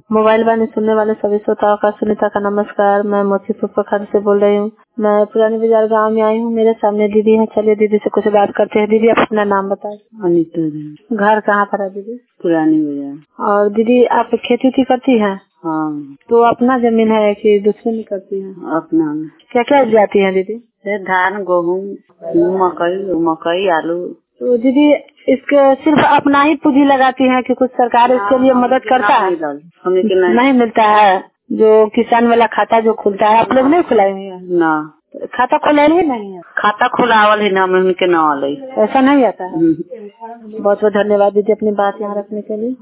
Mobile वाणी सुनने वाले सभी श्रोताओं का सुनीता का नमस्कार। मैं मोतीपुर पोखर से बोल रही हूँ। मैं पुरानी बाजार गांव में आई हूँ। मेरे सामने दीदी है, चलिए दीदी से कुछ बात करते हैं। दीदी, आप अपना नाम बताएं। अनिता। घर कहाँ पर है दीदी? पुरानी बाजार। और दीदी, आप खेती उती करती हैं? हाँ। तो अपना जमीन है कि दूसरे में करती हैं? अपना। क्या क्या उपजाती है दीदी? धान, गेहूँ, मकई, आलू। तो दीदी, इसके सिर्फ अपना ही पूंजी लगाती है कि कुछ सरकार इसके लिए मदद करता है? नहीं मिलता है। जो किसान वाला खाता जो खुलता है, आप लोग नहीं खुलाए हैं? ना, खाता खुला ही नहीं है। खाता खुलावल ही ना, उनके ना वाले। ऐसा नहीं आता है। बहुत बहुत धन्यवाद दीदी अपनी बात यहाँ रखने के लिए।